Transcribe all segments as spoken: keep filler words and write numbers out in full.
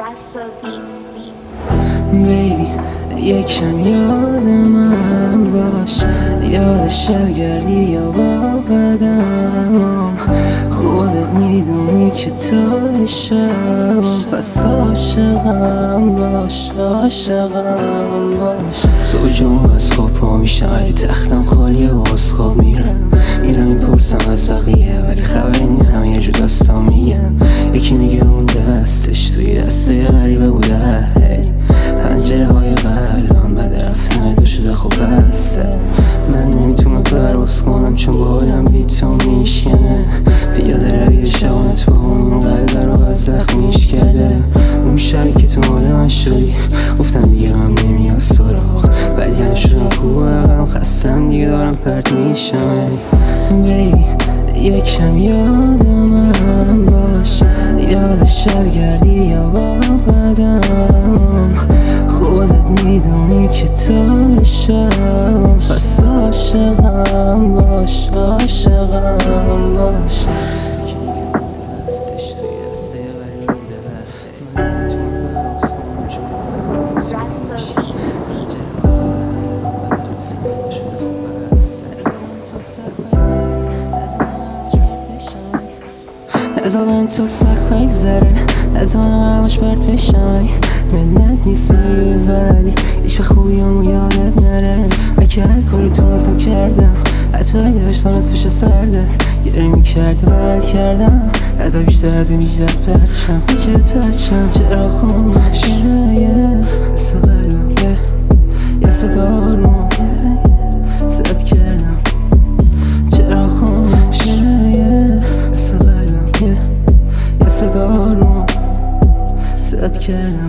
Raspo Beats Beats بیبی یکم یاد من باش، یاد شبگردی یا با قدمم. خودت میدونی که تو شبم، پس عاشقم باش، عاشقم باش. زوجم از خواب پا میشم ولی تختم خالیه و از خواب میرم میرم میپرسم از بقیه ولی خبری نیستم، یه جو داستان میگم. یکی میگه اون دستش توی دسته غریبه بوده، پنجره های قلبم بده رفتن تو شده خب بسته. من نمیتونم پرواز کنم چون بالم بی تو میشکنه. پیاده روی شبانت با اون قلب رو از زخمیش کرده. اون شبی که تو مال من شدی گفتم دیگه هم نمیاد سراغ، ولی یعنی شدم کوهقم خستم دیگه دارم پرت میشم. بیبی یکم یاد من باش، یاد شبگردی یا با قدمم. خودت میدونی که تو شبم، پس عاشقم باش، عاشقم باش. Raspo Beats Beats نظامم تو سخت بگذره، نظامم همش برد بشم. منت نیست میبی ولی هیچ به خوبیامو یادت نره. من که هر کاری تونستم کردم، حتی اگه داشتمت پیش سردت گره میکرد و بد کردم. حتی بیشتر از این بیشت پرچم بیشت پرچم. چرا خاموشه یه مثل قلبم یه صدا رو زد کردم. چرا خاموشه یه مثل قلبم یه صدا رو زد کردم.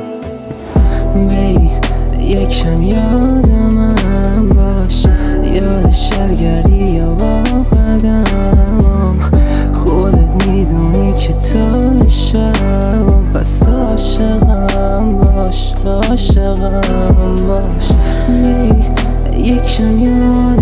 بیبی یکم یاد من باش، یاد شبگردی یا با قدمم. خودت میدونی که تو شبم، پس عاشقم باش، عاشقم باش. بیبی یکم یاد